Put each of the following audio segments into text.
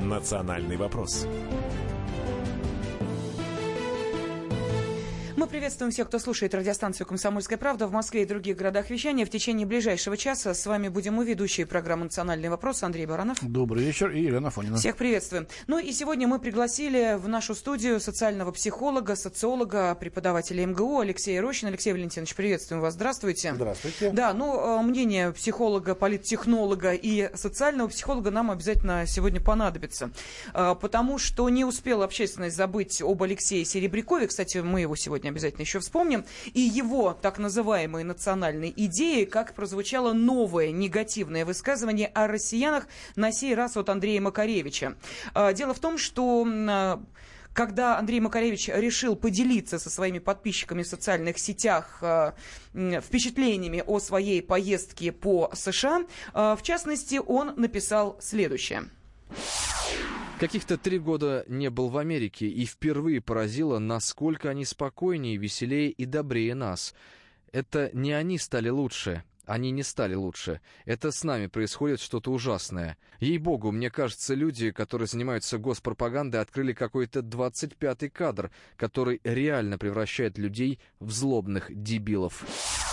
«Национальный вопрос». Мы приветствуем всех, кто слушает радиостанцию «Комсомольская правда» в Москве и других городах вещания. В течение ближайшего часа с вами будем мы, ведущие программы «Национальный вопрос», Андрей Баранов. Добрый вечер, и Елена Афонина. Всех приветствуем. Ну и сегодня мы пригласили в нашу студию социального психолога, социолога, преподавателя МГУ Алексея Рощина. Алексей Валентинович, приветствуем вас. Здравствуйте. Здравствуйте. Да, мнение психолога, политтехнолога и социального психолога нам обязательно сегодня понадобится. Потому что не успела общественность забыть об Алексее Серебрякове. Кстати, мы его сегодня обязательно еще вспомним. И его так называемые национальные идеи, как прозвучало новое негативное высказывание о россиянах, на сей раз от Андрея Макаревича. Дело в том, что когда Андрей Макаревич решил поделиться со своими подписчиками в социальных сетях впечатлениями о своей поездке по США, в частности, он написал следующее. Каких-то 3 года не был в Америке, и впервые поразило, насколько они спокойнее, веселее и добрее нас. Это не они стали лучше, они не стали лучше. Это с нами происходит что-то ужасное. Ей-богу, мне кажется, люди, которые занимаются госпропагандой, открыли какой-то 25-й кадр, который реально превращает людей в злобных дебилов.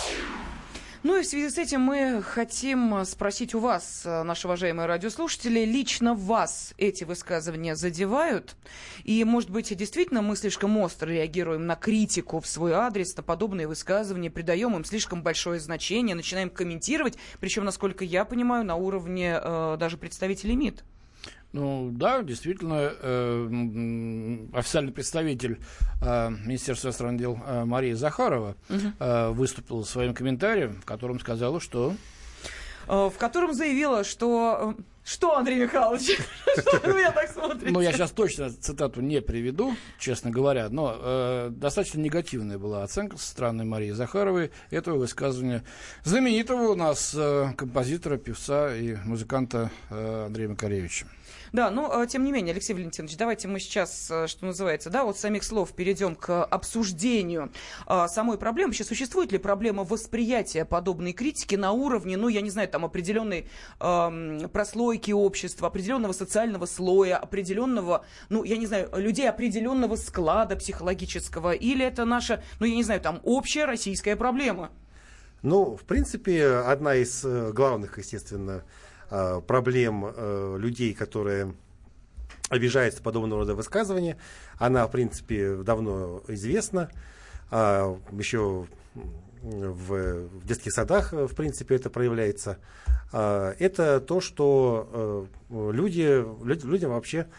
Ну и в связи с этим мы хотим спросить у вас, наши уважаемые радиослушатели, лично вас эти высказывания задевают? И, может быть, действительно мы слишком остро реагируем на критику в свой адрес, на подобные высказывания, придаем им слишком большое значение, начинаем комментировать, причем, насколько я понимаю, на уровне даже представителей МИД. Ну да, действительно, официальный представитель Министерства иностранных дел Мария Захарова выступила своим комментарием, в котором сказала, что... В котором заявила, что... Что, Андрей Михайлович? Что вы на меня так смотрите? Ну, я сейчас точно цитату не приведу, честно говоря, но достаточно негативная была оценка со стороны Марии Захаровой этого высказывания знаменитого у нас композитора, певца и музыканта Андрея Макаревича. Да, но тем не менее, Алексей Валентинович, давайте мы сейчас, что называется, да, от самих слов перейдем к обсуждению самой проблемы. Вообще, существует ли проблема восприятия подобной критики на уровне, ну, я не знаю, там, определенной прослойки общества, определенного социального слоя, определенного, ну, я не знаю, людей определенного склада психологического, или это наша, ну, я не знаю, там, общая российская проблема? Ну, в принципе, одна из главных, естественно, проблем людей, которые обижаются подобного рода высказывания, она, в принципе, давно известна. Еще в детских садах, в принципе, это проявляется. Это то, что людям вообще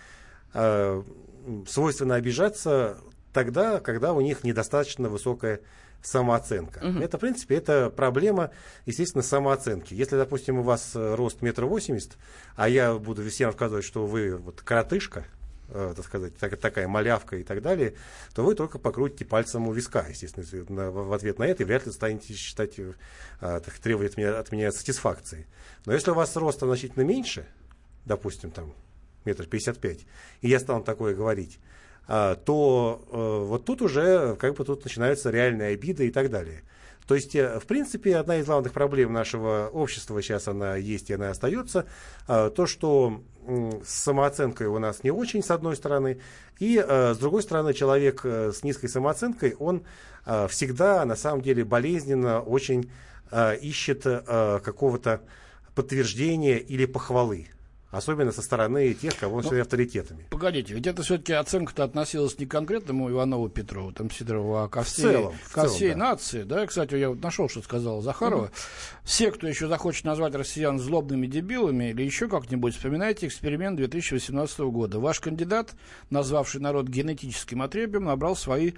свойственно обижаться тогда, когда у них недостаточно высокая самооценка. Это, в принципе, это проблема, естественно, самооценки. Если, допустим, у вас рост 1,80 м, а я буду всем рассказывать, что вы вот коротышка, так сказать, такая малявка и так далее, то вы только покрутите пальцем у виска, естественно, в ответ на это, и вряд ли станете считать, требовать от меня сатисфакции. Но если у вас рост значительно меньше, допустим, там, 1,55 м, и я стану такое говорить, то вот тут уже как бы тут начинаются реальные обиды и так далее. То есть, в принципе, одна из главных проблем нашего общества сейчас она есть и она остается, то, что с самооценкой у нас не очень, с одной стороны, и с другой стороны, человек с низкой самооценкой, он всегда, на самом деле, болезненно очень ищет какого-то подтверждения или похвалы. Особенно со стороны тех, кого он считает авторитетами. Погодите, ведь это все-таки оценка-то относилась не к конкретному Иванову Петрову, там Сидорову, а ко всей нации. Да? Кстати, я вот нашел, что сказала Захарова. Все, кто еще захочет назвать россиян злобными дебилами или еще как-нибудь, вспоминайте эксперимент 2018 года. Ваш кандидат, назвавший народ генетическим отребьем, набрал свои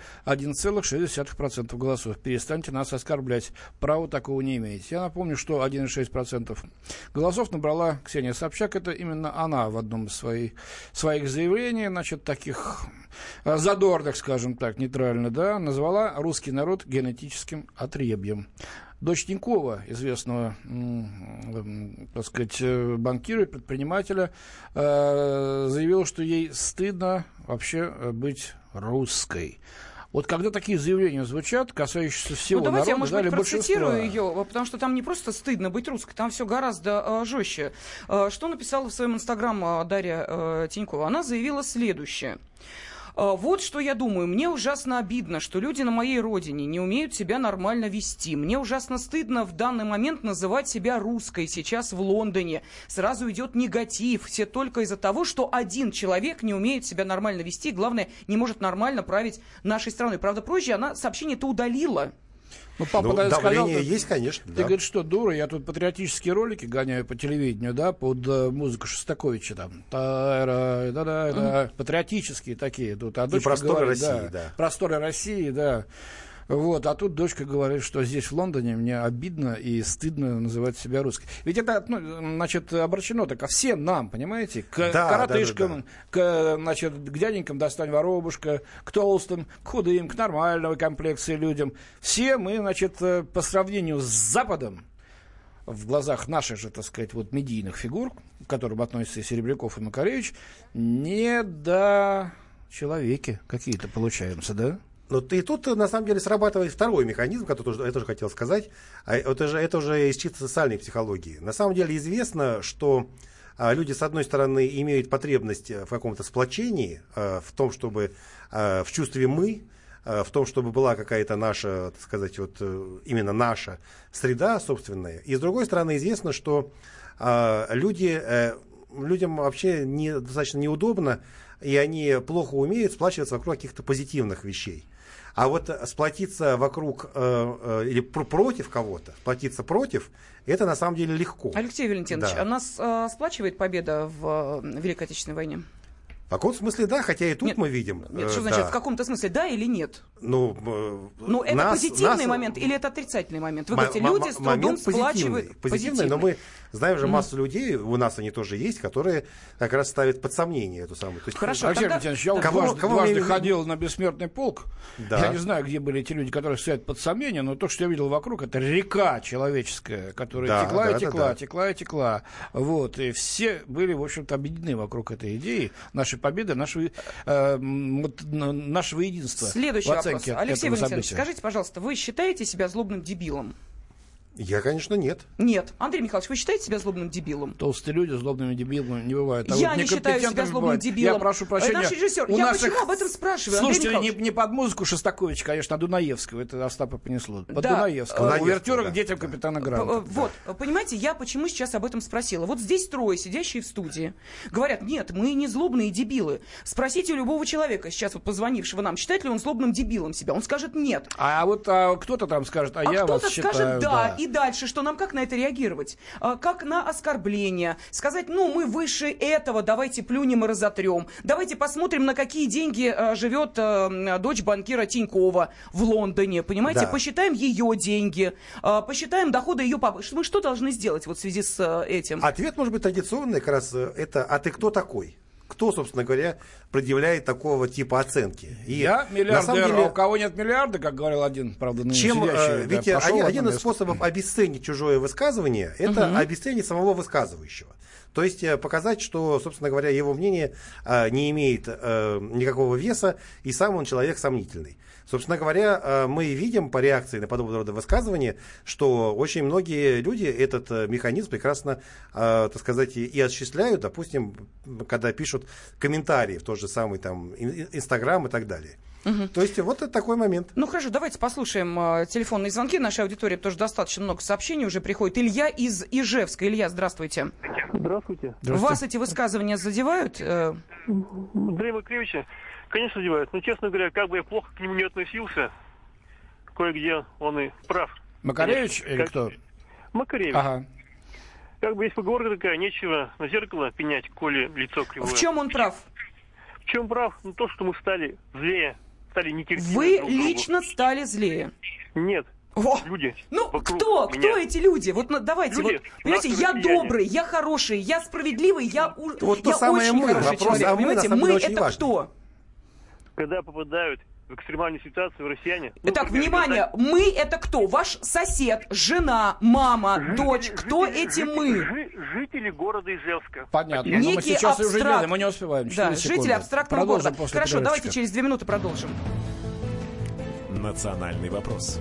1,6% голосов. Перестаньте нас оскорблять. Права такого не имеете. Я напомню, что 1,6% голосов набрала Ксения Собчак. Это именно она в одном из своих заявлений, значит, таких задорных, скажем так, нейтрально, да, назвала русский народ генетическим отребьем. Дочь Тинькова, известного, так сказать, банкира и предпринимателя, заявила, что ей стыдно вообще быть русской. Вот когда такие заявления звучат, касающиеся всего народа, давайте я, может быть, процитирую большинства... ее, потому что там не просто стыдно быть русской, там все гораздо жестче. Что написала в своем инстаграм Дарья Тинькова? Она заявила следующее. Вот что я думаю. Мне ужасно обидно, что люди на моей родине не умеют себя нормально вести. Мне ужасно стыдно в данный момент называть себя русской. Сейчас в Лондоне сразу идет негатив. Все только из-за того, что один человек не умеет себя нормально вести. Главное, не может нормально править нашей страной. Правда, позже она сообщение-то удалила. Ну, папа давление сказал, есть, конечно. Ты говоришь, что дура, я тут патриотические ролики гоняю по телевидению, да, под музыку Шостаковича там. Патриотические такие. Тут, и просторы России, да. Просторы России, да. Вот, а тут дочка говорит, что здесь, в Лондоне, мне обидно и стыдно называть себя русской. Ведь это, обращено-то ко всем нам, понимаете? К коротышкам, к дяденькам «Достань воробушка», к толстым, к худым, к нормальной комплекции людям. Все мы, по сравнению с Западом, в глазах наших же, так сказать, медийных фигур, к которым относятся и Серебряков, и Макаревич, недочеловеки какие-то получаемся, да? И тут, на самом деле, срабатывает второй механизм, который я тоже хотел сказать. Это уже из чисто социальной психологии. На самом деле известно, что люди, с одной стороны, имеют потребность в каком-то сплочении, в том, чтобы в чувстве «мы», в том, чтобы была какая-то наша, так сказать, именно наша среда собственная. И, с другой стороны, известно, что людям вообще достаточно неудобно, и они плохо умеют сплачиваться вокруг каких-то позитивных вещей. А сплотиться вокруг или против кого-то, сплотиться против, это на самом деле легко. Алексей Валентинович, а нас сплачивает победа в Великой Отечественной войне? В каком смысле да, хотя и тут мы видим. Нет, что значит в каком-то смысле да или нет? Это позитивный момент или это отрицательный момент? Вы говорите, люди с трудом сплачивают. Позитивный, но мы знаем же массу людей, у нас они тоже есть, которые как раз ставят под сомнение эту самую. Хорошо. Алексей Валентинович, я дважды ходил на бессмертный полк. Да. Я не знаю, где были эти люди, которые ставят под сомнение, но то, что я видел вокруг, это река человеческая, которая текла. И все были, в общем-то, объединены вокруг этой идеи. Нашей победы, нашего единства. Следующий вопрос. Алексей Валентинович, скажите, пожалуйста, вы считаете себя злобным дебилом? Я, конечно, нет. Нет. Андрей Михайлович, вы считаете себя злобным дебилом? Толстые люди злобными дебилами не бывают. Я не считаю себя злобным дебилом. Я прошу прощения. Наш режиссер. Почему об этом спрашиваю, Слушайте, не под музыку Шостаковича, конечно, а Дунаевского. Это Остапа понесло. Под Дунаевского. Увертюра к детям капитана Гранта. Понимаете, я почему сейчас об этом спросила? Вот здесь трое, сидящие в студии, говорят, нет, мы не злобные дебилы. Спросите у любого человека, сейчас позвонившего нам, считает ли он злобным дебилом себя. Он скажет нет. А кто-то там скажет, я вас считаю. Кто-то скажет да. И дальше, что нам как на это реагировать? Как на оскорбление? Сказать, мы выше этого, давайте плюнем и разотрем. Давайте посмотрим, на какие деньги живет дочь банкира Тинькова в Лондоне. Понимаете? Да. Посчитаем ее деньги, посчитаем доходы ее папы. Мы что должны сделать в связи с этим? Ответ может быть традиционный, как раз это «а ты кто такой?» Кто, собственно говоря, предъявляет такого типа оценки? Я миллиардер, а у кого нет миллиарда, как говорил один, правда, сидящий. Ведь один из способов обесценить чужое высказывание – это обесценить самого высказывающего. То есть показать, что, собственно говоря, его мнение не имеет никакого веса, и сам он человек сомнительный. Собственно говоря, мы видим по реакции на подобного рода высказывания, что очень многие люди этот механизм прекрасно, так сказать, и осуществляют, допустим, когда пишут комментарии в тот же самый там Инстаграм и так далее. То есть вот это такой момент. Хорошо, давайте послушаем телефонные звонки. В нашей аудитории тоже достаточно много сообщений уже приходит. Илья из Ижевска. Илья, здравствуйте. Здравствуйте. Вас эти высказывания задевают? Андрея Макаревича, конечно, задевают. Но, честно говоря, как бы я плохо к нему не относился, кое-где он и прав. Макаревич или кто? Макаревич. Ага. Как бы есть поговорка такая, нечего на зеркало пенять, коли лицо кривое. В чем он прав? В чем прав? То, что мы стали злее, стали нетерпимы. Вы лично стали злее? Нет. Люди. Кто эти люди? Давайте, понимаете, я добрый, я хороший, я справедливый, я очень хороший человек. Понимаете, мы это кто? Когда попадают в экстремальную ситуацию россияне... Итак, внимание, мы это кто? Ваш сосед, жена, мама, дочь. Кто эти мы? Жители города Ижевска. Понятно. Но мы сейчас уже мы не успеваем. Да, жители абстрактного города. Хорошо, давайте через 2 минуты продолжим. «Национальный вопрос».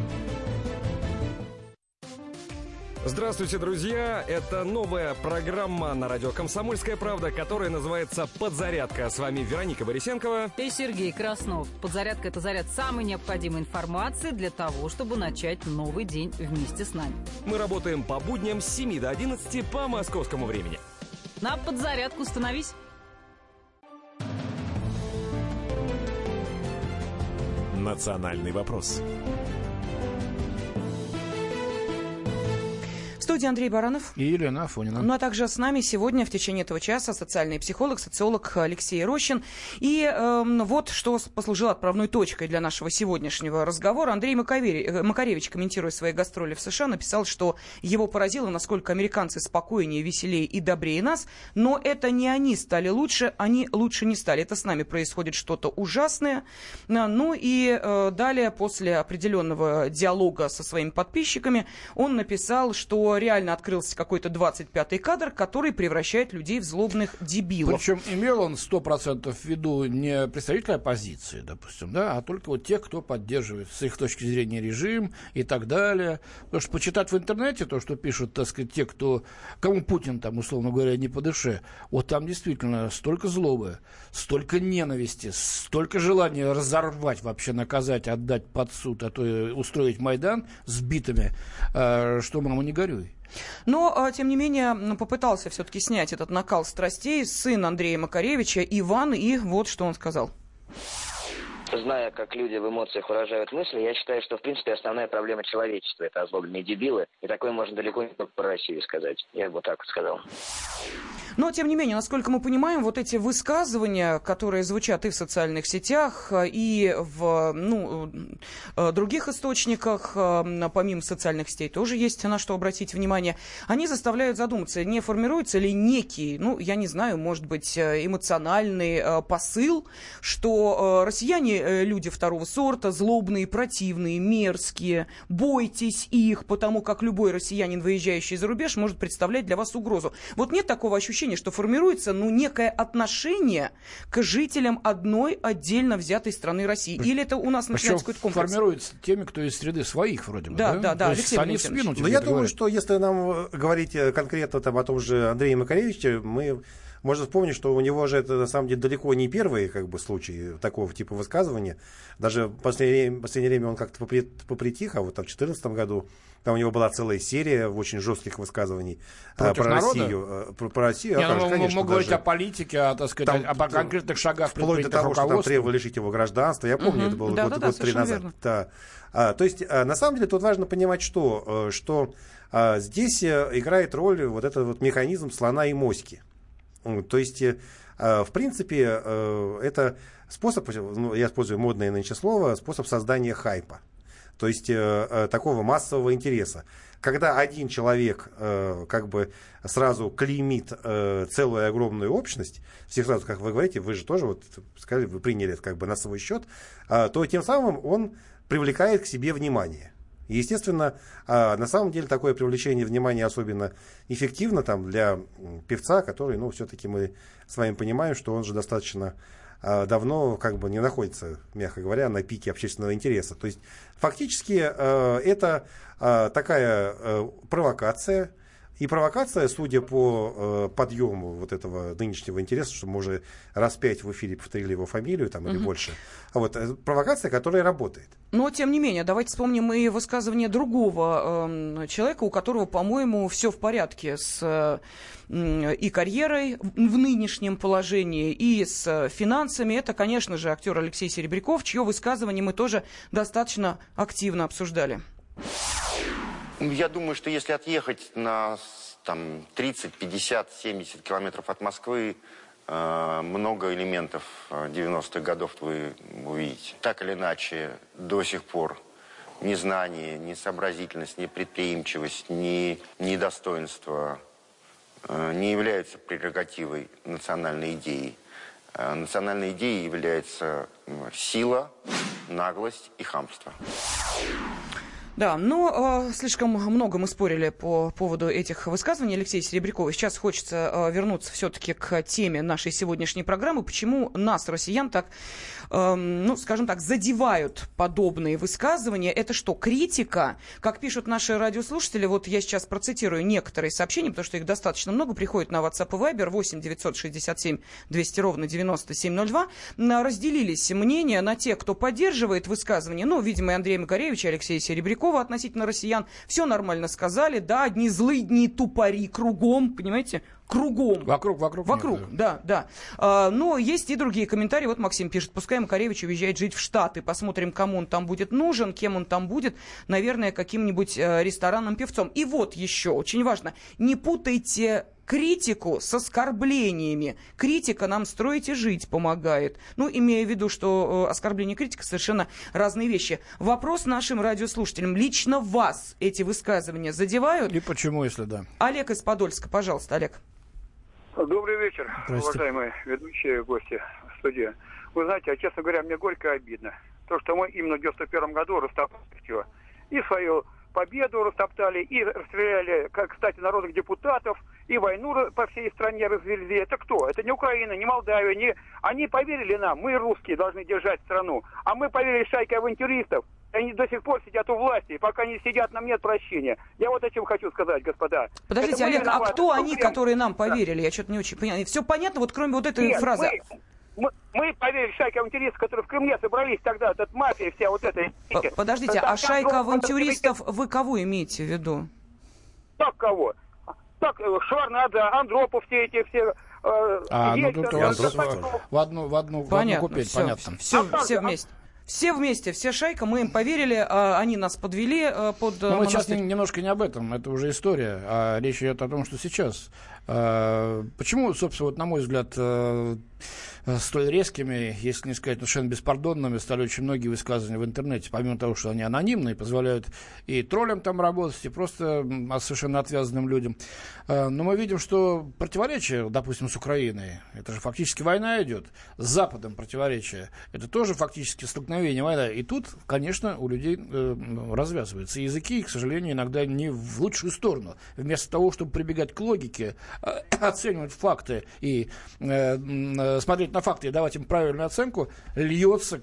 Здравствуйте, друзья! Это новая программа на радио «Комсомольская правда», которая называется «Подзарядка». С вами Вероника Борисенкова и Сергей Краснов. Подзарядка – это заряд самой необходимой информации для того, чтобы начать новый день вместе с нами. Мы работаем по будням с 7 до 11 по московскому времени. На подзарядку становись. «Национальный вопрос». В студии Андрей Баранов и Елена Афонина. Ну а также с нами сегодня в течение этого часа социальный психолог, социолог Алексей Рощин. И вот что послужило отправной точкой для нашего сегодняшнего разговора. Андрей Макаревич, комментируя свои гастроли в США, написал, что его поразило, насколько американцы спокойнее, веселее и добрее нас. Но это не они стали лучше, они лучше не стали. Это с нами происходит что-то ужасное. Ну и далее, после определенного диалога со своими подписчиками, он написал, что реально открылся какой-то 25-й кадр, который превращает людей в злобных дебилов. Причем имел он 100% в виду не представителя оппозиции, допустим, да, а только вот тех, кто поддерживает с их точки зрения режим и так далее. Потому что почитать в интернете то, что пишут, так сказать, те, кому Путин там, условно говоря, не по душе, вот там действительно столько злобы, столько ненависти, столько желания разорвать, вообще наказать, отдать под суд, а то и устроить Майдан с битами, что мама не горюй. Но, тем не менее, попытался все-таки снять этот накал страстей сын Андрея Макаревича, Иван, и вот что он сказал. Зная, как люди в эмоциях выражают мысли, я считаю, что, в принципе, основная проблема человечества – это озлобленные дебилы. И такое можно далеко не только про Россию сказать. Я бы так сказал. Но, тем не менее, насколько мы понимаем, вот эти высказывания, которые звучат и в социальных сетях, и в других источниках, помимо социальных сетей, тоже есть на что обратить внимание, они заставляют задуматься, не формируется ли некий, я не знаю, может быть, эмоциональный посыл, что россияне люди второго сорта, злобные, противные, мерзкие, бойтесь их, потому как любой россиянин, выезжающий за рубеж, может представлять для вас угрозу. Вот нет такого ощущения, что формируется некое отношение к жителям одной отдельно взятой страны России. Или это у нас начинается какой-то комплекс? Формируется теми, кто из среды своих вроде бы. Да. Алексей Валентинович. Но я думаю, что если нам говорить конкретно о том же Андрее Макаревиче, можно вспомнить, что у него же это на самом деле далеко не первый случай такого типа высказывания. Даже в последнее время он как-то попритих, а вот в 2014 году там у него была целая серия очень жестких высказываний про Россию. Про Россию. Мы мог говорить о политике, о конкретных шагах вплоть до того, что там требовали лишить его гражданства. Я помню, это было год 3 назад. Да. То есть, на самом деле, тут важно понимать, что здесь играет роль вот этот механизм слона и моськи. То есть, в принципе, это способ, я использую модное нынче слово, способ создания хайпа. То есть, такого массового интереса. Когда один человек сразу клеймит целую огромную общность, всех сразу, как вы говорите, вы же тоже сказали, вы приняли это на свой счет, то тем самым он привлекает к себе внимание. Естественно, на самом деле такое привлечение внимания особенно эффективно для певца, который, все-таки мы с вами понимаем, что он же достаточно давно не находится, мягко говоря, на пике общественного интереса. То есть фактически это такая провокация. И провокация, судя по подъему вот этого нынешнего интереса, что мы уже раз 5 в эфире повторили его фамилию или больше, провокация, которая работает. Но, тем не менее, давайте вспомним и высказывание другого человека, у которого, по-моему, все в порядке с и карьерой в нынешнем положении, и с финансами. Это, конечно же, актер Алексей Серебряков, чье высказывание мы тоже достаточно активно обсуждали. Я думаю, что если отъехать на 30, 50, 70 километров от Москвы, много элементов 90-х годов вы увидите. Так или иначе, до сих пор незнание, несообразительность, непредприимчивость, недостоинство не являются прерогативой национальной идеи. Национальной идеей является сила, наглость и хамство. Да, но слишком много мы спорили по поводу этих высказываний Алексея Серебрякова. Сейчас хочется вернуться все-таки к теме нашей сегодняшней программы. Почему нас, россиян, так, скажем так, задевают подобные высказывания? Это что, критика? Как пишут наши радиослушатели, вот я сейчас процитирую некоторые сообщения, потому что их достаточно много, приходит на WhatsApp и Viber 8 967 200 ровно 9702. Разделились мнения на тех, кто поддерживает высказывания, видимо, и Андрея Макаревича, и Алексея Серебрякова относительно россиян. Все нормально сказали, да, одни злые, дни тупари кругом, понимаете? Кругом. Вокруг. Нет, да. Но есть и другие комментарии. Вот Максим пишет, пускай Макаревич уезжает жить в Штаты. Посмотрим, кому он там будет нужен, кем он там будет. Наверное, каким-нибудь ресторанным певцом. И вот еще, очень важно, не путайте критику с оскорблениями. Критика нам строить и жить помогает. Имея в виду, что оскорбление и критика совершенно разные вещи. Вопрос нашим радиослушателям. Лично вас эти высказывания задевают? И почему, если да? Олег из Подольска. Пожалуйста, Олег. Добрый вечер, уважаемые ведущие, гости студии. Вы знаете, честно говоря, мне горько и обидно. То, что мы именно в 91 году растоптали все. И свою победу растоптали, и расстреляли, кстати, народных депутатов, и войну по всей стране развели. Это кто? Это не Украина, не Молдавия. Они поверили нам, мы, русские, должны держать страну. А мы поверили шайке авантюристов. Они до сих пор сидят у власти, и пока они сидят, нам нет прощения. Я вот о чем хочу сказать, господа. Подождите, Олег, а кто они, которые нам поверили? Я что-то не очень поняла. Все понятно, вот кроме вот этой фразы. Мы поверили шайке авантюристов, которые в Кремле собрались тогда, эта мафия вся вот эта. Подождите, а шайка авантюристов вы кого имеете в виду? Так кого? Так, Шварнадзе, Андропов, все эти все... в одну купить, понятно. Все вместе. Все вместе, все шайка, мы им поверили, они нас подвели под монастырь. Мы сейчас немножко не об этом, это уже история, а речь идет о том, что сейчас. Почему, собственно, на мой взгляд, столь резкими, если не сказать совершенно беспардонными, стали очень многие высказывания в интернете, помимо того, что они анонимные, позволяют и троллям там работать, и просто совершенно отвязанным людям. Но мы видим, что противоречие, допустим, с Украиной, это же фактически война идет, с Западом противоречие, это тоже фактически столкновение, война. И тут, конечно, у людей развязываются языки, и, к сожалению, иногда не в лучшую сторону. Вместо того, чтобы прибегать к логике, оценивать факты и смотреть на факты и давать им правильную оценку, льются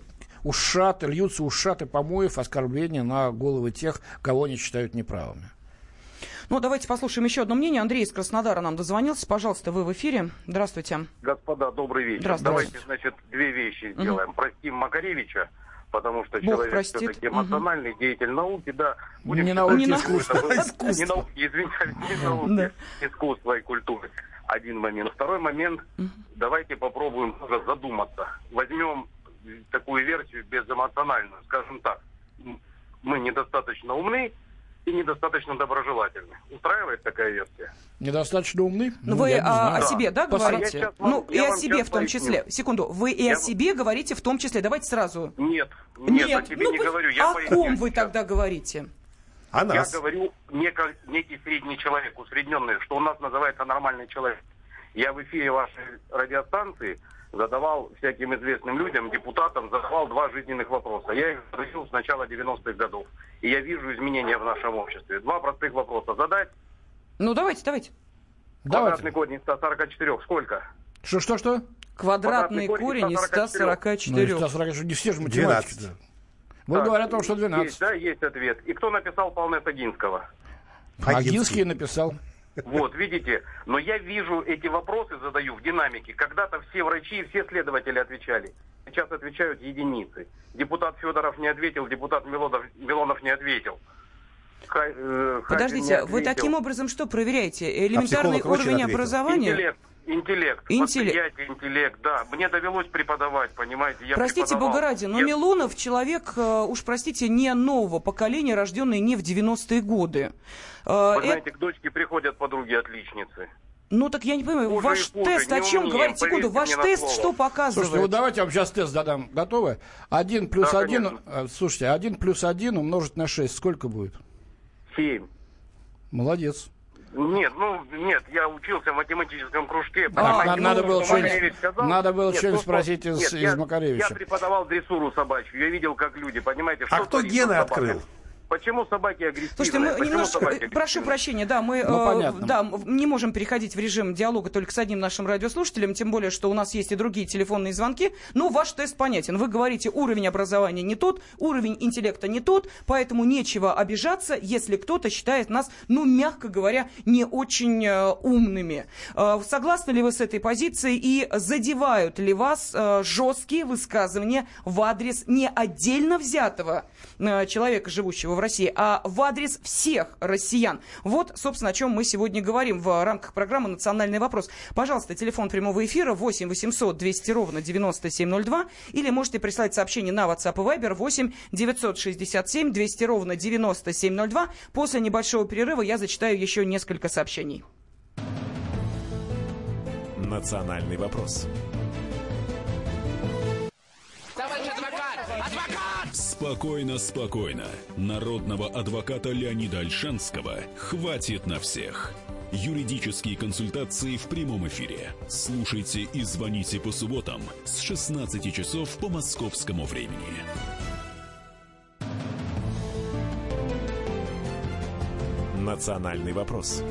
ушаты помоев, оскорбления на головы тех, кого они считают неправыми. Давайте послушаем еще одно мнение. Андрей из Краснодара нам дозвонился. Пожалуйста, вы в эфире. Здравствуйте. Господа, добрый вечер. Давайте, две вещи сделаем. Простим Макаревича, потому что Бог человек простит. все-таки эмоциональный, деятель науки, да. Будем не науки, искусства. Не науки, извиняюсь, не науки, искусства и культуры. Один момент. Второй момент. Давайте попробуем тоже задуматься. Возьмем такую версию безэмоциональную. Скажем так, мы недостаточно умны и недостаточно доброжелательны. Устраивает такая версия? Недостаточно умны? Вы о себе, да, говорите? И о себе в том поясню. числе. Секунду, вы и о себе говорите в том числе. Давайте сразу. Нет, о себе не говорю. Я о ком вы тогда говорите? Я говорю некий средний человек, усредненный, что у нас называется нормальный человек. Я в эфире вашей радиостанции задавал всяким известным людям, депутатам, задавал 2 жизненных вопроса. Я их задаю с начала 90-х годов. И я вижу изменения в нашем обществе. 2 простых вопроса задать. Давайте. Квадратный корень из 144 сколько? Что? Квадратный корень из 144. 144. Не все же математики. Вот говорят о том, что 12. Есть ответ. И кто написал полнес Огинского? Огинский написал. Вот, видите, но я вижу эти вопросы, задаю в динамике. Когда-то все врачи и все следователи отвечали. Сейчас отвечают единицы. Депутат Федоров не ответил, депутат Милонов не ответил. Подождите, вы таким образом что проверяете? Элементарный уровень образования? Интеллект, восприятие, интеллект, да. Мне довелось преподавать, понимаете, я Простите, бога ради, но Милонов человек, уж простите, не нового поколения, рожденный не в 90-е годы. Вы знаете, к дочке приходят подруги-отличницы. Так я не понимаю, ваш тест о чем говорит? Секунду, ваш тест что показывает? Слушайте, давайте я вам сейчас тест задам. Готовы? 1 плюс 1, слушайте, 1 плюс 1 умножить на 6, сколько будет? 7. Молодец. Нет, я учился в математическом кружке. Надо было что-нибудь спросить из Макаревича. Я преподавал дрессуру собачью, я видел, как люди, понимаете, что кто гены открыл? Почему собаки агрессивные? Слушайте, мы немножко, прошу прощения, да, мы не можем переходить в режим диалога только с одним нашим радиослушателем, тем более, что у нас есть и другие телефонные звонки, но ваш тест понятен. Вы говорите, уровень образования не тот, уровень интеллекта не тот, поэтому нечего обижаться, если кто-то считает нас, мягко говоря, не очень умными. Согласны ли вы с этой позицией и задевают ли вас жесткие высказывания в адрес не отдельно взятого человека, живущего в России, а в адрес всех россиян? Вот, собственно, о чем мы сегодня говорим в рамках программы «Национальный вопрос». Пожалуйста, телефон прямого эфира 8 800 200 ровно 9702, или можете прислать сообщение на WhatsApp и Viber 8 967 200 ровно 9702. После небольшого перерыва я зачитаю еще несколько сообщений. «Национальный вопрос». Спокойно, спокойно. Народного адвоката Леонида Ольшанского хватит на всех. Юридические консультации в прямом эфире. Слушайте и звоните по субботам с 16 часов по московскому времени. «Национальный вопрос».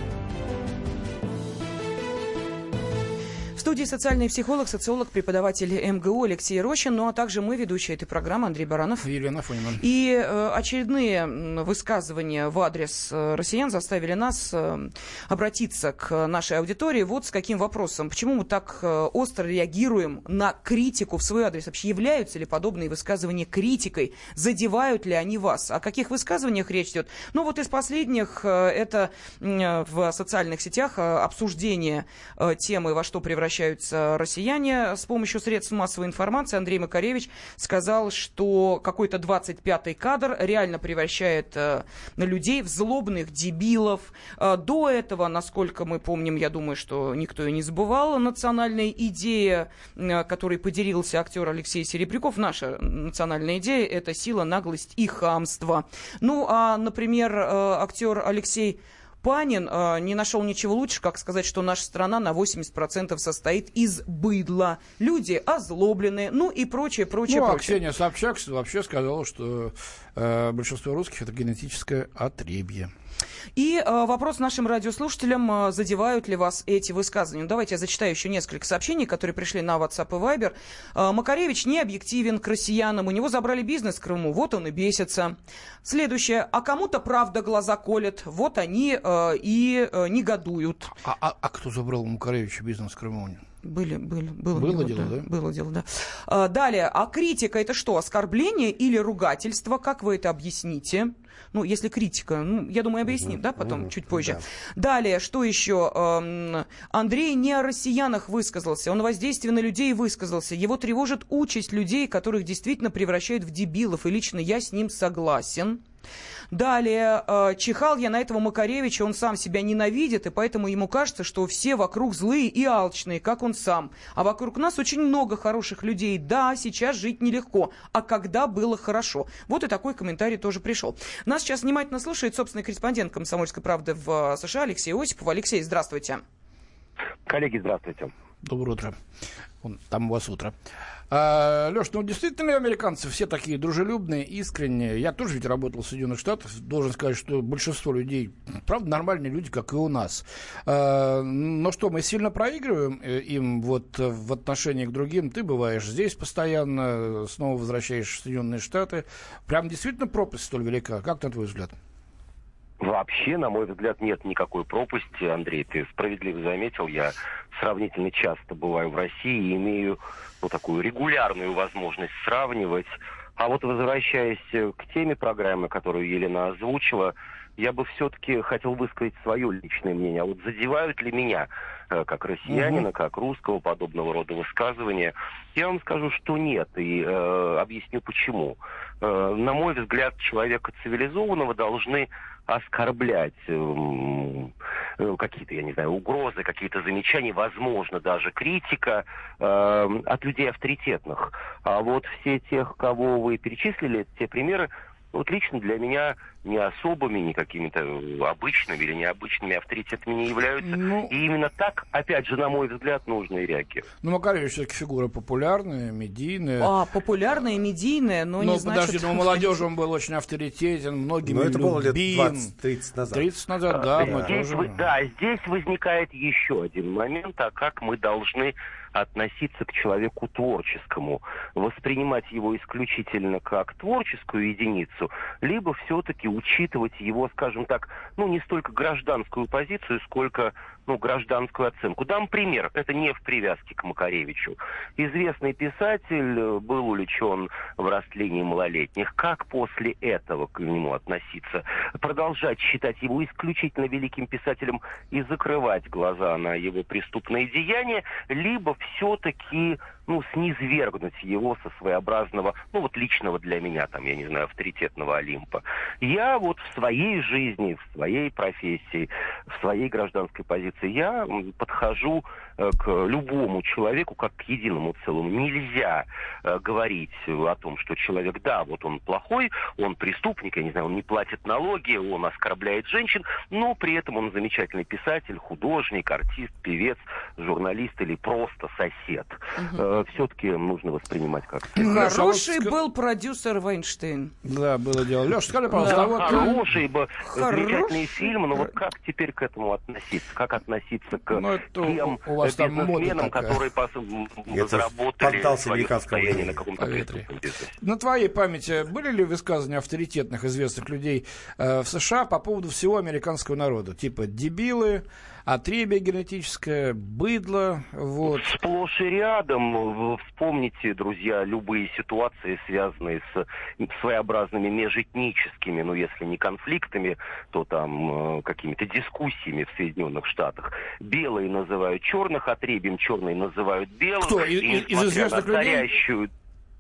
В студии социальный психолог, социолог, преподаватель МГУ Алексей Рощин, ну а также мы, ведущие этой программы, Андрей Баранов. Елена Афонина. И очередные высказывания в адрес россиян заставили нас обратиться к нашей аудитории вот с каким вопросом. Почему мы так остро реагируем на критику в свой адрес? Вообще являются ли подобные высказывания критикой? Задевают ли они вас? О каких высказываниях речь идет? Ну вот из последних это в социальных сетях обсуждение темы, во что превращаются россияне с помощью средств массовой информации. Андрей Макаревич сказал, что какой-то 25-й кадр реально превращает людей в злобных дебилов. До этого, насколько мы помним, я думаю, что никто и не забывал, национальная идея, которой поделился актер Алексей Серебряков. Наша национальная идея — это сила, наглость и хамство. Ну, а, например, актер Алексей Панин не нашел ничего лучше, как сказать, что наша страна на 80% состоит из быдла. Люди озлобленные, ну и прочее. А Ксения Собчак вообще сказала, что большинство русских — это генетическое отребье. И вопрос нашим радиослушателям, задевают ли вас эти высказывания. Давайте я зачитаю еще несколько сообщений, которые пришли на WhatsApp и Viber. Макаревич не объективен к россиянам, у него забрали бизнес в Крыму, вот он и бесится. Следующее. А кому-то правда глаза колет, вот они и негодуют. А кто забрал у Макаревича бизнес в Крыму? Было дело, да. Далее. А критика — это что, оскорбление или ругательство? Как вы это объясните? Ну, если критика, я думаю, объясним, да, потом, чуть позже. Да. Далее, что еще? Андрей не о россиянах высказался, он о воздействии на людей высказался. Его тревожит участь людей, которых действительно превращают в дебилов, и лично я с ним согласен. Далее, чихал я на этого Макаревича, он сам себя ненавидит, и поэтому ему кажется, что все вокруг злые и алчные, как он сам. А вокруг нас очень много хороших людей. Да, сейчас жить нелегко, а когда было хорошо. Вот и такой комментарий тоже пришел. Нас сейчас внимательно слушает собственный корреспондент «Комсомольской правды» в США Алексей Осипов. Алексей, здравствуйте. Коллеги, здравствуйте. Доброе утро. Там у вас утро. Леш, действительно американцы все такие дружелюбные, искренние. Я тоже ведь работал в Соединенных Штатах. Должен сказать, что большинство людей, правда, нормальные люди, как и у нас. Но что, мы сильно проигрываем им вот в отношении к другим? Ты бываешь здесь постоянно, снова возвращаешься в Соединенные Штаты. Прям действительно пропасть столь велика. Как на твой взгляд? Вообще, на мой взгляд, нет никакой пропасти, Андрей. Ты справедливо заметил, я сравнительно часто бываю в России и имею такую регулярную возможность сравнивать. А вот возвращаясь к теме программы, которую Елена озвучила, я бы все-таки хотел высказать свое личное мнение. А вот задевают ли меня, как россиянина, как русского, подобного рода высказывания? Я вам скажу, что нет, и объясню почему. На мой взгляд, человека цивилизованного должны оскорблять какие-то, я не знаю, угрозы, какие-то замечания, возможно, даже критика от людей авторитетных. А вот все тех, кого вы перечислили, те примеры, вот лично для меня ни особыми, ни какими-то обычными или необычными авторитетами не являются. И именно так, опять же, на мой взгляд, нужно и реагировать. Ну, Макаревич все-таки фигура популярная, медийная. Популярная, медийная, но не значит... Подожди, но молодежи он был очень авторитетен, многими это было лет любим. 20-30 назад. 30 назад, да. Здесь возникает еще один момент, а как мы должны относиться к человеку творческому, воспринимать его исключительно как творческую единицу, либо все-таки учитывать его, скажем так, не столько гражданскую позицию, сколько гражданскую оценку. Дам пример, это не в привязке к Макаревичу. Известный писатель был увлечен в растлении малолетних. Как после этого к нему относиться? Продолжать считать его исключительно великим писателем и закрывать глаза на его преступные деяния, либо все-таки снизвергнуть его со своеобразного, личного для меня, я не знаю, авторитетного Олимпа. Я в своей жизни, в своей профессии, в своей гражданской позиции, я подхожу к любому человеку как к единому целому. Нельзя говорить о том, что человек, он плохой, он преступник, я не знаю, он не платит налоги, он оскорбляет женщин, но при этом он замечательный писатель, художник, артист, певец, журналист или просто сосед. Все-таки нужно воспринимать как... Хороший был продюсер Вайнштейн. Да, было дело. Леша, скажи, пожалуйста, хороший бы, замечательный фильм, но как теперь к этому относиться? Как относиться к тем бизнесменам, которые заработали свое состояние на каком-то преступном бизнесе? На твоей памяти были ли высказывания авторитетных известных людей в США по поводу всего американского народа? Типа дебилы, отребье генетическое, быдло, Сплошь и рядом. Вспомните, друзья, любые ситуации, связанные с своеобразными межэтническими, если не конфликтами, то там какими-то дискуссиями в Соединенных Штатах. Белые называют черных отребьем, черные называют белым. Кто? Из известных людей?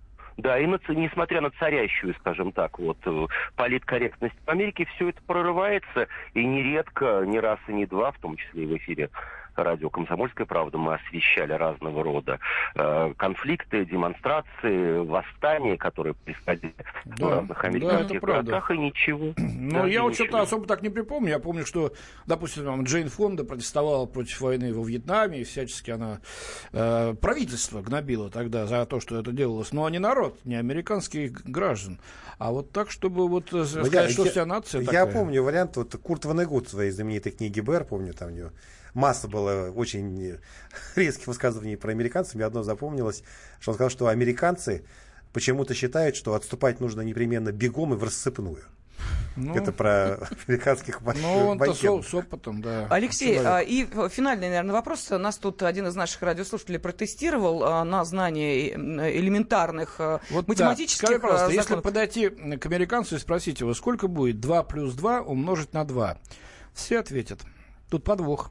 Да, и несмотря на царящую, скажем так, политкорректность в Америке, все это прорывается, и нередко, не раз и не два, в том числе и в эфире радио «Комсомольская правда» мы освещали разного рода конфликты, демонстрации, восстания, которые происходили в разных американских городах, и ничего. Я что-то особо так не припомню. Я помню, что, допустим, Джейн Фонда протестовала против войны во Вьетнаме, и всячески она правительство гнобила тогда за то, что это делалось. Но не народ, не американских граждан. А так, чтобы сказать, что вся нация такая. Я помню вариант, Курт Воннегут в своей знаменитой книге «Бэр», помню, там у него масса было очень резких высказываний про американцев. Мне одно запомнилось, что он сказал, что американцы почему-то считают, что отступать нужно непременно бегом и в рассыпную. Это про американских банкиров. С опытом, да. Алексей, и финальный, наверное, вопрос. Нас тут один из наших радиослушателей протестировал на знание элементарных математических Скажи, пожалуйста, законов. если подойти к американцу и спросить его, сколько будет 2 плюс 2 умножить на 2, все ответят. Тут подвох.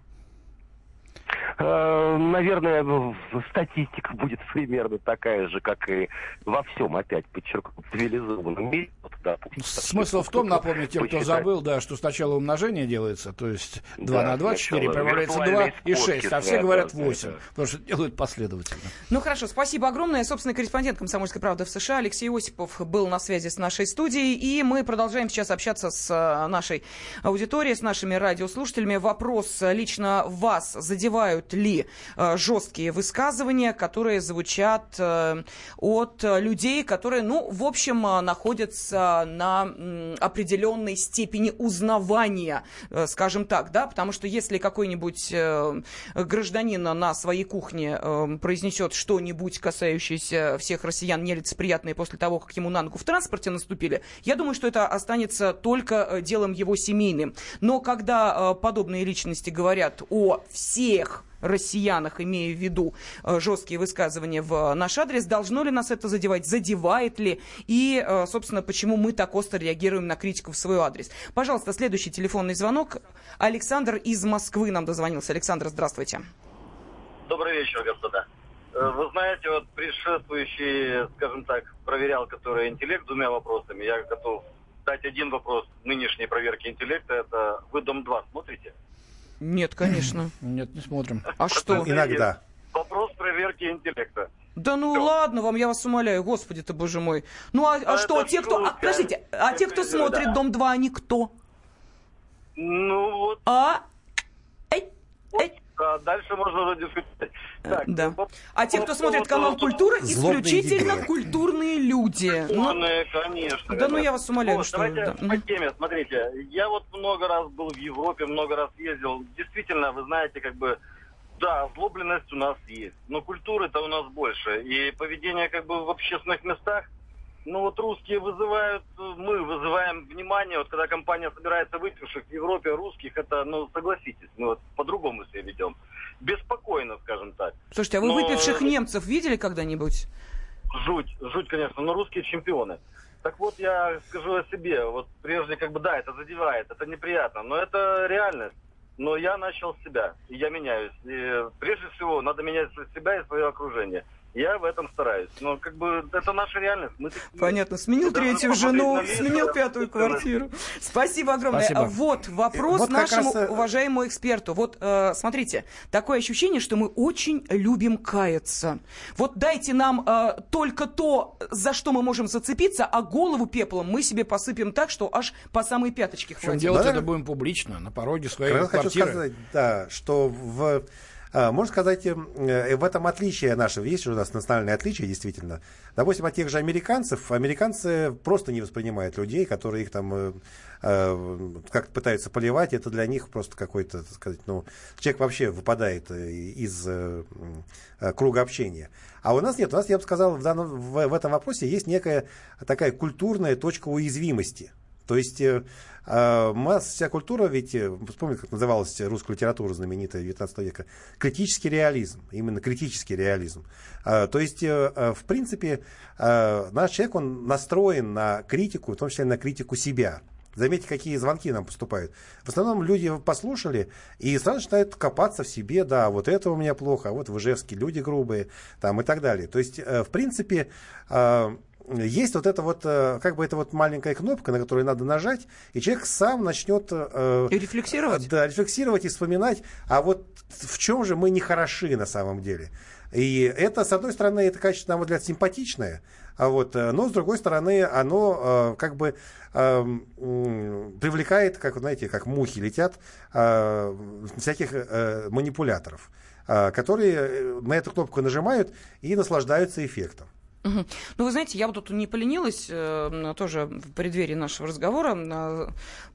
Наверное, статистика будет примерно такая же, как и во всем, опять подчеркну, в цивилизованном мире. Смысл в том, напомню тем, кто забыл, что сначала умножение делается, то есть 2 на 2, 4, прибавляется 2 и 6, а все говорят 8, потому что делают последовательно. Хорошо, спасибо огромное. Собственный корреспондент «Комсомольской правды» в США Алексей Осипов был на связи с нашей студией, и мы продолжаем сейчас общаться с нашей аудиторией, с нашими радиослушателями. Вопрос: лично вас задевают ли жесткие высказывания, которые звучат от людей, которые, в общем, находятся на определенной степени узнавания, скажем так, потому что если какой-нибудь гражданин на своей кухне произнесет что-нибудь, касающееся всех россиян, нелицеприятное после того, как ему на ногу в транспорте наступили, я думаю, что это останется только делом его семейным. Но когда подобные личности говорят о всех россиянах, имея в виду жесткие высказывания в наш адрес, должно ли нас это задевать, задевает ли, и, собственно, почему мы так остро реагируем на критику в свой адрес. Пожалуйста, следующий телефонный звонок. Александр из Москвы нам дозвонился. Александр, здравствуйте. Добрый вечер, господа. Вы знаете, предшествующий, скажем так, проверял, который интеллект, двумя вопросами. Я готов дать один вопрос нынешней проверки интеллекта. Это вы «Дом-2» смотрите? Нет, конечно. Нет, не смотрим. А что? Иногда. Вопрос проверки интеллекта. Да ну ладно вам, я вас умоляю, господи ты, боже мой. Ну а что, те, кто... Подождите, те, кто смотрит «Дом-2», они кто? Ну вот... Дальше можно дискутировать. Да. А те, кто смотрит канал «Культура», исключительно культурные люди. Культурные, конечно. Да ну я вас умоляю. Вот, давайте по теме, смотрите. Я вот много раз был в Европе, много раз ездил. Действительно, вы знаете, как бы, да, озлобленность у нас есть. Но культуры-то у нас больше. И поведение как бы в общественных местах, ну вот русские вызывают, мы вызываем внимание, вот когда компания собирается выпивших в Европе, русских, это, ну согласитесь, мы вот по-другому себя ведем. Беспокойно, скажем так. Слушайте, а вы выпивших немцев видели когда-нибудь? Жуть, конечно, но русские чемпионы. Так вот, я скажу о себе, вот прежде как бы, да, это задевает, это неприятно, но это реальность. Но я начал с себя, и я меняюсь. И прежде всего, надо менять себя и свое окружение. Я в этом стараюсь. Но как бы это наша реальность. Мы такие... Понятно. Сменил третью жену, сменил пятую квартиру. Спасибо огромное. Спасибо. Вот вопрос вот нашему уважаемому эксперту. Вот смотрите, такое ощущение, что мы очень любим каяться. Вот дайте нам только то, за что мы можем зацепиться, а голову пеплом мы себе посыпем так, что аж по самой пяточке хватит. Делать это будем публично, на пороге своей квартиры. Хочу сказать, да, что можно сказать, в этом отличие нашего. Есть же у нас национальное отличие, действительно. Допустим, от тех же американцев. Американцы просто не воспринимают людей, которые их там как-то пытаются поливать. Это для них просто какой-то, так сказать, ну, человек вообще выпадает из круга общения. А у нас нет. У нас, я бы сказал, в этом вопросе есть некая такая культурная точка уязвимости. То есть вся культура, ведь, вспомните, как называлась русская литература знаменитая 19 века, критический реализм, именно критический реализм. То есть, в принципе, наш человек, он настроен на критику, в том числе на критику себя. Заметьте, какие звонки нам поступают. В основном люди послушали и сразу начинают копаться в себе, да, вот это у меня плохо, а вот в Ижевске люди грубые, там и так далее. То есть, в принципе, есть вот эта вот, как бы это вот маленькая кнопка, на которую надо нажать, и человек сам начнет рефлексировать. Да, рефлексировать и вспоминать, а вот в чем же мы не хороши на самом деле. И это, с одной стороны, это качество, на мой взгляд, симпатичное, но с другой стороны, оно как бы привлекает, как, знаете, как мухи летят, всяких манипуляторов, которые на эту кнопку нажимают и наслаждаются эффектом. Ну, вы знаете, я вот тут не поленилась, тоже в преддверии нашего разговора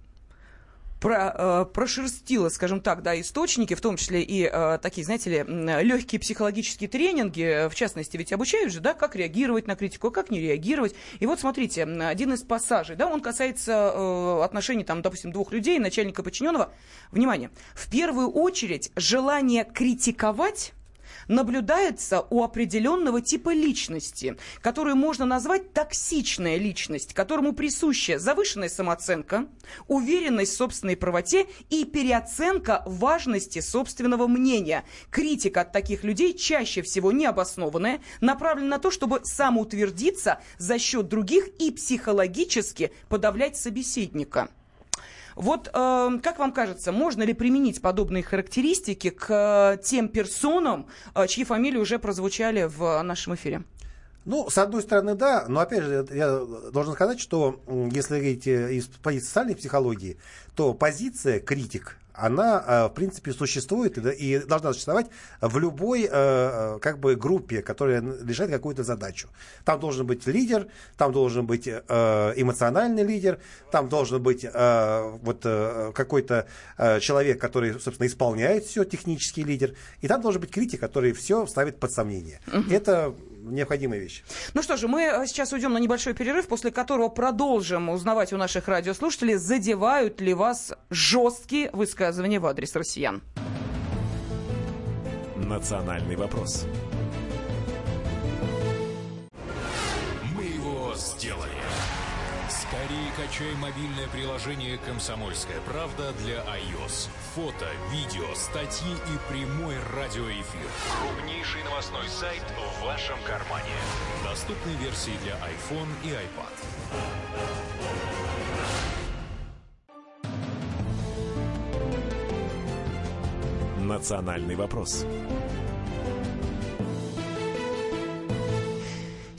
прошерстила, скажем так, да, источники, в том числе и такие, знаете ли, легкие психологические тренинги, в частности, ведь обучают же, да, как реагировать на критику, как не реагировать. И вот смотрите, один из пассажей, да, он касается отношений, там, допустим, двух людей, начальника и подчиненного. Внимание, в первую очередь желание критиковать наблюдается у определенного типа личности, которую можно назвать токсичная личность, которому присуща завышенная самооценка, уверенность в собственной правоте и переоценка важности собственного мнения. Критика от таких людей чаще всего необоснованная, направлена на то, чтобы самоутвердиться за счет других и психологически подавлять собеседника. Вот как вам кажется, можно ли применить подобные характеристики к тем персонам, чьи фамилии уже прозвучали в нашем эфире? Ну, с одной стороны, да, но опять же, я должен сказать, что если говорить из социальной психологии, то позиция критик, она, в принципе, существует и должна существовать в любой как бы группе, которая решает какую-то задачу. Там должен быть лидер, там должен быть эмоциональный лидер, там должен быть какой-то человек, который, собственно, исполняет все, технический лидер, и там должен быть критик, который все ставит под сомнение. Это необходимая вещь. Ну что же, мы сейчас уйдем на небольшой перерыв, после которого продолжим узнавать у наших радиослушателей, задевают ли вас жесткие высказывания в адрес россиян. Национальный вопрос. Мы его сделали. Скорее качай мобильное приложение «Комсомольская правда» для iOS. Фото, видео, статьи и прямой радиоэфир. Крупнейший новостной сайт в вашем кармане. Доступны версии для iPhone и iPad. Национальный вопрос.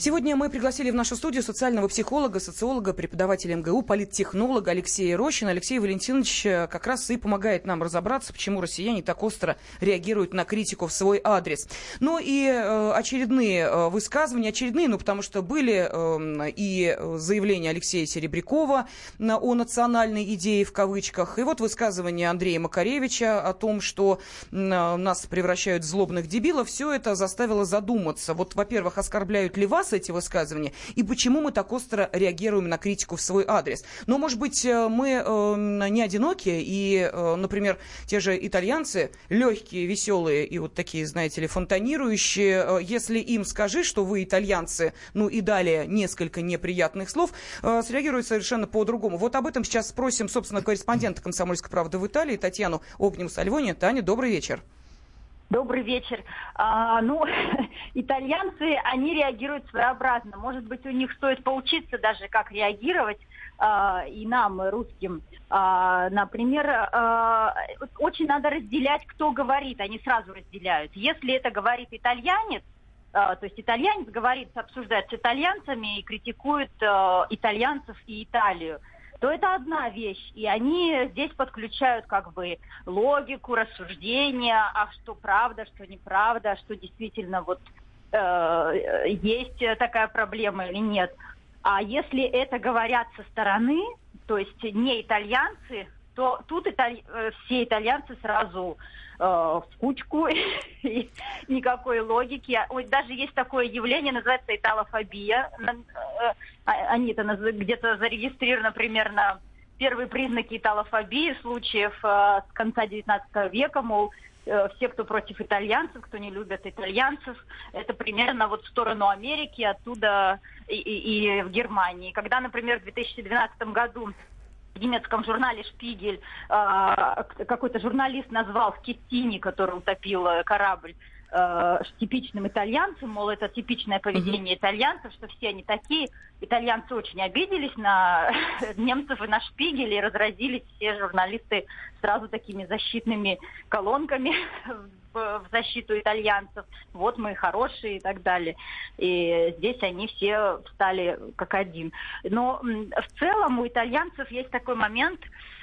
Сегодня мы пригласили в нашу студию социального психолога, социолога, преподавателя МГУ, политтехнолога Алексея Рощина. Алексей Валентинович как раз и помогает нам разобраться, почему россияне так остро реагируют на критику в свой адрес. Ну и очередные высказывания, потому что были и заявления Алексея Серебрякова о национальной идее в кавычках, и вот высказывание Андрея Макаревича о том, что нас превращают в злобных дебилов. Все это заставило задуматься. Вот, во-первых, оскорбляют ли вас эти высказывания, и почему мы так остро реагируем на критику в свой адрес. Но, может быть, мы не одиноки, и, например, те же итальянцы, легкие, веселые и вот такие, знаете ли, фонтанирующие, если им скажи, что вы итальянцы, ну и далее несколько неприятных слов, среагируют совершенно по-другому. Вот об этом сейчас спросим, собственно, корреспондента «Комсомольской правды» в Италии Татьяну Огневу-Сальвони. Таня, добрый вечер. Добрый вечер. Итальянцы, они реагируют своеобразно. Может быть, у них стоит поучиться даже, как реагировать, и нам, русским. Например, очень надо разделять, кто говорит. Они сразу разделяют. Если это говорит итальянец, то есть итальянец говорит, обсуждает с итальянцами и критикует итальянцев и Италию, то это одна вещь. И они здесь подключают как бы логику, рассуждения, а что правда, что неправда, что действительно вот есть такая проблема или нет. А если это говорят со стороны, то есть не итальянцы, то тут все итальянцы сразу в кучку, и никакой логики. Даже есть такое явление, называется италофобия. Они это где-то зарегистрированы примерно первые признаки италофобии случаев с конца 19 века, мол, все, кто против итальянцев, кто не любит итальянцев, это примерно вот в сторону Америки, оттуда и в Германии. Когда, например, в 2012 году в немецком журнале «Шпигель» какой-то журналист назвал Скеттини, который утопил корабль, типичным итальянцем, мол, это типичное поведение итальянцев, что все они такие. Итальянцы очень обиделись на немцев и на «Шпигель», и разразились все журналисты сразу такими защитными колонками в защиту итальянцев. Вот мы хорошие и так далее. И здесь они все встали как один. Но в целом у итальянцев есть такой момент.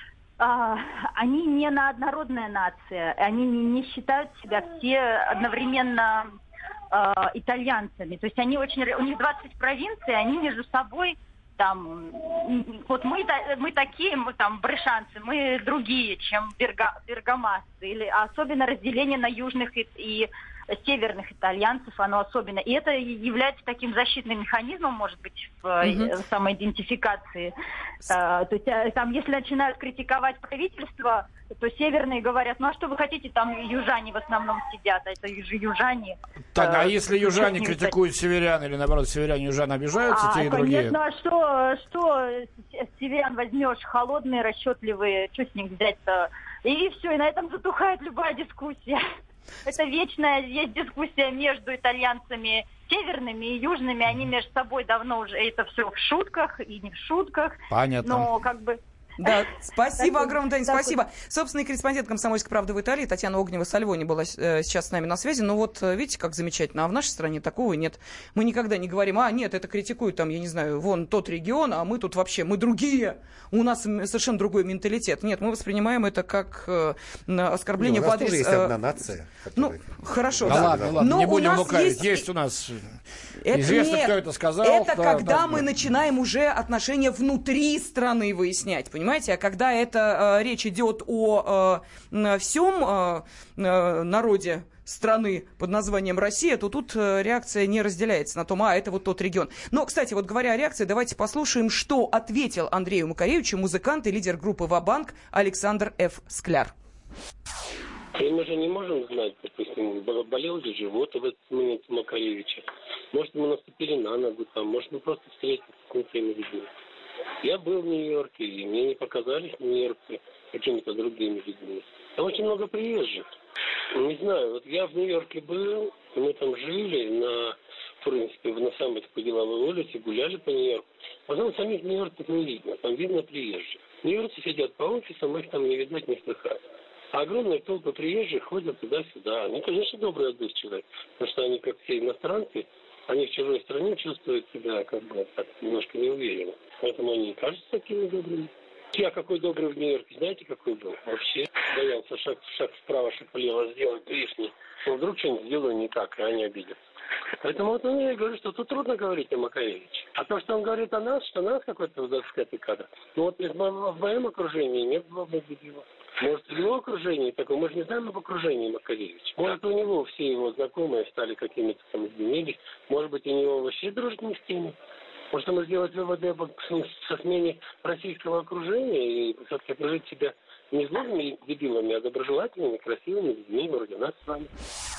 Они не однородная нация. Они не считают себя все одновременно итальянцами. То есть они у них 20 провинций, они между собой там, вот мы такие, мы там брешанцы, мы другие, чем бергамасцы. Или особенно разделение на южных и северных итальянцев, оно особенно. И это является таким защитным механизмом, может быть, в самоидентификации. То есть там, если начинают критиковать правительство, то северные говорят, ну а что вы хотите, там южане в основном сидят, а это же южане. Так, а если южане критикуют северян, или наоборот, северяне южан обижаются, те и другие? Конечно, а что с северян возьмешь, холодные, расчетливые, что с них взять-то? И все, и на этом затухает любая дискуссия. Это вечная, есть дискуссия между итальянцами северными и южными, они между собой давно уже, это все в шутках и не в шутках. Понятно. Но как бы... Да, спасибо огромное, Таня, спасибо. Собственный корреспондент «Комсомольской правды» в Италии Татьяна Огнева-Сальвони была сейчас с нами на связи. Ну вот, видите, как замечательно. А в нашей стране такого нет. Мы никогда не говорим, нет, это критикуют там, я не знаю, вон тот регион, а мы тут вообще, мы другие. У нас совершенно другой менталитет. Нет, мы воспринимаем это как оскорбление в адрес... У нас тоже есть одна нация. Ну, хорошо, да. Ладно, но не будем лукавить. Есть у нас... Известно, кто это сказал. Это когда мы начинаем уже отношения внутри страны выяснять, понимаете? А когда это речь идет о всем народе страны под названием Россия, то тут реакция не разделяется на том, это вот тот регион. Но, кстати, вот говоря о реакции, давайте послушаем, что ответил Андрею Макаревичу музыкант и лидер группы «Ва-банк» Александр Ф. Скляр. И мы же не можем знать, допустим, болел ли живот в этот момент у Макаревича. Может, мы наступили на ногу там, может, мы просто встретились с теми людьми. Я был в Нью-Йорке, и мне не показались нью-йоркцы какими-то другими людьми. Там очень много приезжих. Не знаю, вот я в Нью-Йорке был, мы там жили в принципе, на самой такой деловой улице, гуляли по Нью-Йорку. Потом самих нью-йоркцев не видно, там видно приезжих. Нью-йоркцы сидят по офисам, их там не видать, не слыхать. А огромные толпы приезжих ходят туда-сюда. Они, конечно, добрые, отзывчивые, потому что они, как все иностранцы, Они в чужой стране чувствуют себя как бы так немножко неуверенно. Поэтому они и кажутся такими добрыми. Я какой добрый в Нью-Йорке, знаете, какой был? Вообще боялся шаг вправо, шаг влево сделать лишний. Но вдруг что-нибудь сделаю не так, и они обидятся. Поэтому вот я говорю, что тут трудно говорить о Макаревиче. А то, что он говорит о нас, что нас какой-то водоскатый кадр. Ну вот в моем окружении нет злобных дебилов. Может, в его окружении такое, мы же не знаем об окружении Макаревича. Может, у него все его знакомые стали какими-то там изменились. Может быть, у него вообще дружат не с теми. Может, ему сделать выводы со смене российского окружения и все-таки окружить себя не злобными дебилами, а доброжелательными, красивыми людьми, вроде нас с вами.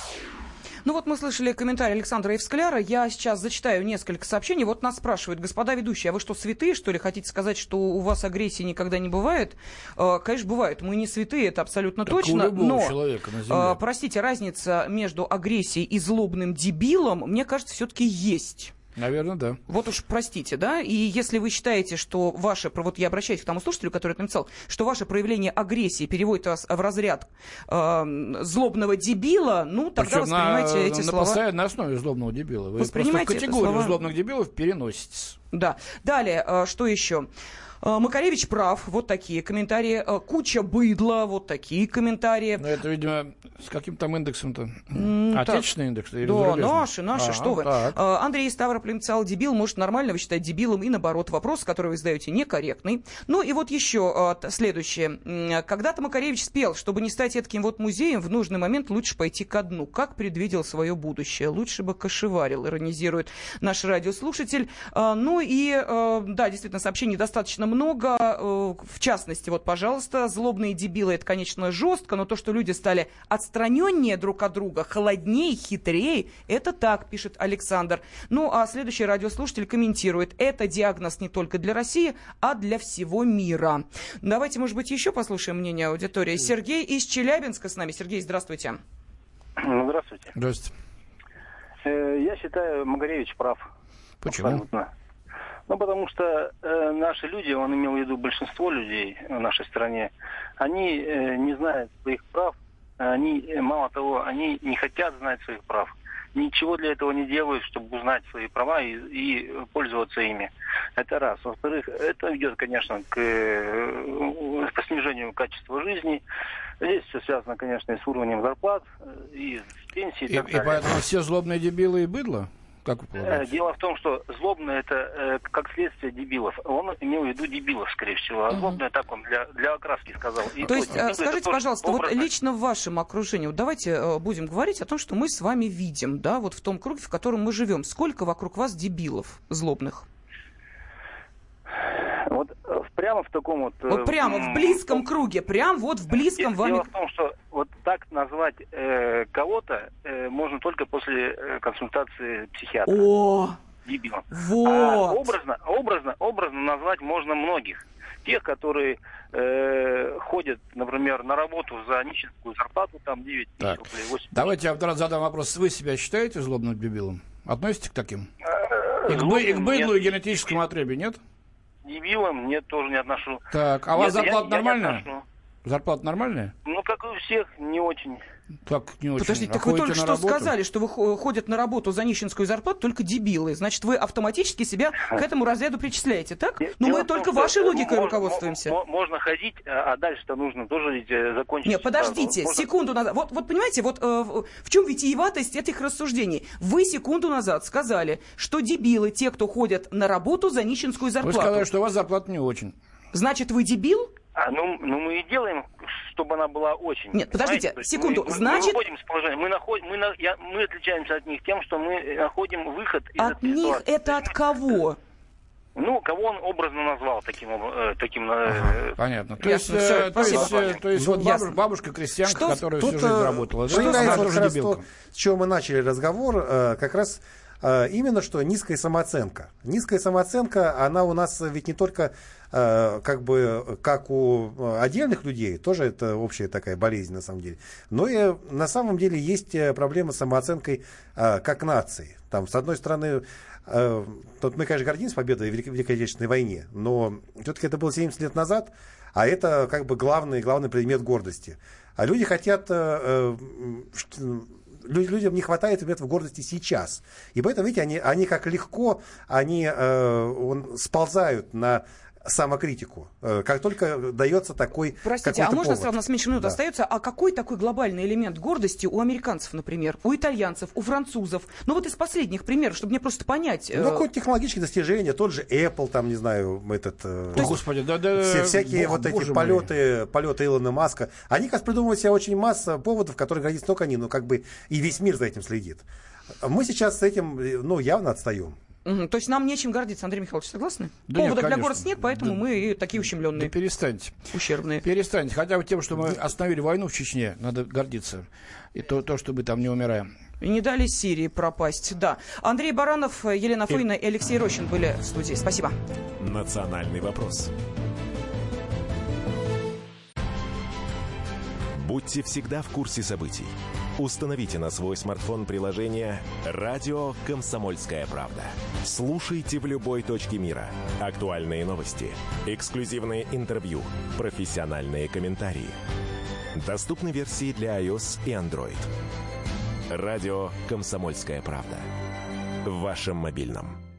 Ну вот мы слышали комментарий Александра Евскляра. Я сейчас зачитаю несколько сообщений. Вот нас спрашивают: господа ведущие, а вы что, святые, что ли? Хотите сказать, что у вас агрессии никогда не бывает? Конечно, бывает. Мы не святые, это абсолютно так точно. Но, человека на земле. Простите, разница между агрессией и злобным дебилом, мне кажется, все-таки есть. Наверное, да. Вот уж простите, да? И если вы считаете, что ваше... Вот я обращаюсь к тому слушателю, который это написал, что ваше проявление агрессии переводит вас в разряд злобного дебила, ну, тогда причем воспринимайте эти слова... на постоянной основе злобного дебила. Вы просто в категорию злобных дебилов переноситесь. Да. Далее, что еще? Макаревич прав, вот такие комментарии. Куча быдла, вот такие комментарии. Ну, это, видимо, с каким там индексом-то? Отечественный индекс? Или да, наши, что вы. Так. Андрей из Ставрополя написал: дебил может нормально считать дебилом, и наоборот. Вопрос, который вы задаете, некорректный. Ну и вот еще следующее. Когда-то Макаревич спел: чтобы не стать таким вот музеем, в нужный момент лучше пойти ко дну. Как предвидел свое будущее? Лучше бы кошеварил, иронизирует наш радиослушатель. Ну и, да, действительно, сообщений достаточно много. В частности, вот, пожалуйста, злобные дебилы — это, конечно, жестко, но то, что люди стали отстраненнее друг от друга, холоднее, хитрее, это так, пишет Александр. Ну, а следующий радиослушатель комментирует: это диагноз не только для России, а для всего мира. Давайте, может быть, еще послушаем мнение аудитории. Сергей из Челябинска с нами. Сергей, здравствуйте. Здравствуйте. Здравствуйте. Я считаю, Макаревич прав. Почему? Абсолютно. Ну, потому что наши люди, он имел в виду большинство людей в нашей стране, они не знают своих прав, они, мало того, они не хотят знать своих прав. Ничего для этого не делают, чтобы узнать свои права и пользоваться ими. Это раз. Во-вторых, это ведет, конечно, к снижению качества жизни. Здесь все связано, конечно, и с уровнем зарплат, и с пенсией, и так далее. И поэтому все злобные дебилы и быдло? Как вы полагаете? Дело в том, что злобный — это как следствие дебилов. Он имел в виду дебилов, скорее всего. А злобный, так он для окраски сказал. И то есть, скажите, пожалуйста, вот лично в вашем окружении, вот давайте будем говорить о том, что мы с вами видим, да, вот в том круге, в котором мы живем. Сколько вокруг вас дебилов злобных? Вот прямо в таком вот... Вот прямо в близком круге, прям вот в близком вами... Дело в том, что вот так назвать кого-то можно только после консультации психиатра. О! Дебилом. Вот! А образно назвать можно многих. Тех, которые ходят, например, на работу за нищенскую зарплату, там 9 тысяч рублей, 8 тысяч. Давайте я задам вопрос. Вы себя считаете злобным дебилом? Относитесь к таким? И к быдлу, и генетическому отребью, нет? Дебилом нет, тоже не отношу. Так, а у вас зарплата нормальная? Зарплата нормальная? Ну, как и у всех, не очень. Так, не очень. Подождите, так вы только что сказали, что вы ходят на работу за нищенскую зарплату только дебилы. Значит, вы автоматически себя к этому разряду причисляете, так? Но мы только вашей логикой руководствуемся. Можно ходить, а дальше-то нужно тоже ведь закончить. Нет, подождите, секунду назад. Вот понимаете, вот в чем витиеватость этих рассуждений? Вы секунду назад сказали, что дебилы те, кто ходят на работу за нищенскую зарплату. Вы сказали, что у вас зарплата не очень. Значит, вы дебил? Ну, мы и делаем, чтобы она была очень. Нет, подождите, секунду. Значит... Мы выходим из положения. Мы отличаемся от них тем, что мы находим выход из этой ситуации. От них это от кого? Ну, кого он образно назвал таким. Понятно. То есть вот бабушка-крестьянка, которая всю жизнь работала. С чего мы начали разговор, как раз именно что низкая самооценка. Низкая самооценка, она у нас ведь не только как бы как у отдельных людей, тоже это общая такая болезнь на самом деле, но и на самом деле есть проблема с самооценкой как нации. Там, с одной стороны, тут мы, конечно, гордимся победой в Великой Отечественной войне, но все-таки это было 70 лет назад, а это как бы главный предмет гордости. А люди хотят людям не хватает элементов гордости сейчас. И поэтому, видите, они как легко, сползают на самокритику, как только дается такой Простите, а можно сразу, у нас меньше минут остается, а какой такой глобальный элемент гордости у американцев, например, у итальянцев, у французов? Ну вот из последних примеров, чтобы мне просто понять. Ну, какое-то технологические достижения, тот же Apple, там, не знаю, Господи, всякие эти полеты Илона Маска, они, как придумывают себе очень масса поводов, которые гордятся только они, как бы и весь мир за этим следит. Мы сейчас с этим, явно отстаем. То есть нам нечем гордиться, Андрей Михайлович, согласны? Да поводов для гордости нет, поэтому мы и такие ущемленные. Да перестаньте. Ущербные. Перестаньте. Хотя бы тем, что мы остановили войну в Чечне, надо гордиться. И то, что мы там не умираем. И не дали Сирии пропасть, да. Андрей Баранов, Елена Фойна и Алексей Рощин были в студии. Спасибо. Национальный вопрос. Будьте всегда в курсе событий. Установите на свой смартфон приложение «Радио Комсомольская правда». Слушайте в любой точке мира. Актуальные новости, эксклюзивные интервью, профессиональные комментарии. Доступны версии для iOS и Android. «Радио Комсомольская правда». В вашем мобильном.